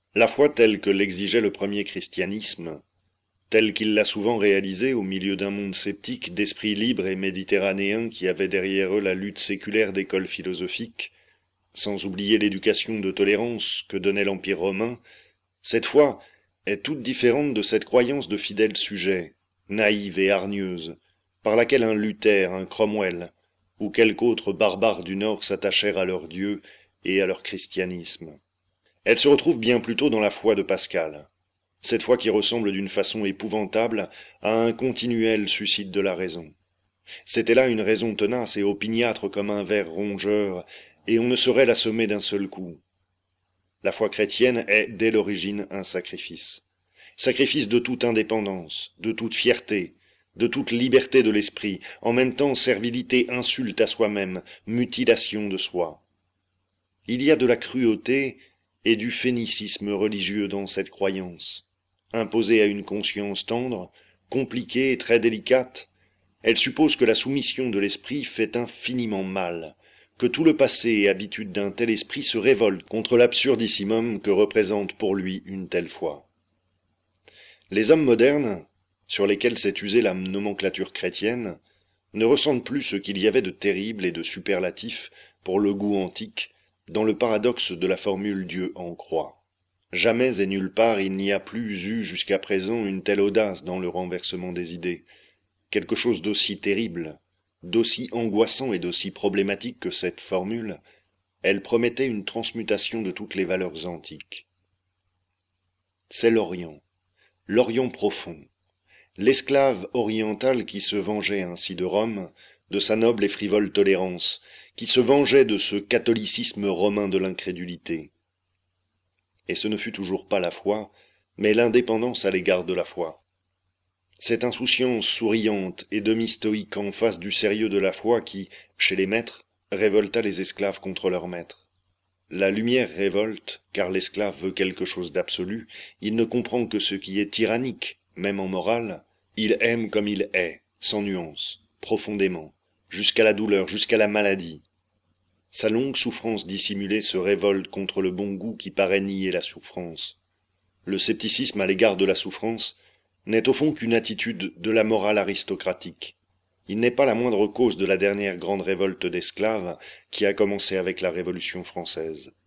La foi telle que l'exigeait le premier christianisme, telle qu'il l'a souvent réalisée au milieu d'un monde sceptique d'esprits libres et méditerranéens qui avaient derrière eux la lutte séculaire d'écoles philosophiques, sans oublier l'éducation de tolérance que donnait l'Empire romain, cette foi est toute différente de cette croyance de fidèles sujets, naïve et hargneuse, par laquelle un Luther, un Cromwell, ou quelque autre barbare du Nord s'attachèrent à leur Dieu et à leur christianisme. Elle se retrouve bien plutôt dans la foi de Pascal, cette foi qui ressemble d'une façon épouvantable à un continuel suicide de la raison. C'était là une raison tenace et opiniâtre comme un ver rongeur, et on ne saurait l'assommer d'un seul coup. La foi chrétienne est, dès l'origine, un sacrifice. Sacrifice de toute indépendance, de toute fierté, de toute liberté de l'esprit, en même temps servilité, insulte à soi-même, mutilation de soi. Il y a de la cruauté et du phénicisme religieux dans cette croyance. Imposée à une conscience tendre, compliquée et très délicate, elle suppose que la soumission de l'esprit fait infiniment mal, que tout le passé et habitude d'un tel esprit se révolte contre l'absurdissimum que représente pour lui une telle foi. Les hommes modernes, sur lesquels s'est usée la nomenclature chrétienne, ne ressentent plus ce qu'il y avait de terrible et de superlatif pour le goût antique dans le paradoxe de la formule Dieu en croix. Jamais et nulle part il n'y a plus eu jusqu'à présent une telle audace dans le renversement des idées, quelque chose d'aussi terrible, d'aussi angoissant et d'aussi problématique que cette formule, elle promettait une transmutation de toutes les valeurs antiques. C'est l'Orient profond, l'esclave oriental qui se vengeait ainsi de Rome, de sa noble et frivole tolérance, qui se vengeait de ce catholicisme romain de l'incrédulité. Et ce ne fut toujours pas la foi, mais l'indépendance à l'égard de la foi. Cette insouciance souriante et demi-stoïque en face du sérieux de la foi qui, chez les maîtres, révolta les esclaves contre leurs maîtres. La lumière révolte, car l'esclave veut quelque chose d'absolu, il ne comprend que ce qui est tyrannique, même en morale, il aime comme il est, sans nuance, profondément, jusqu'à la douleur, jusqu'à la maladie. Sa longue souffrance dissimulée se révolte contre le bon goût qui paraît nier la souffrance. Le scepticisme à l'égard de la souffrance n'est au fond qu'une attitude de la morale aristocratique. Il n'est pas la moindre cause de la dernière grande révolte d'esclaves qui a commencé avec la Révolution française.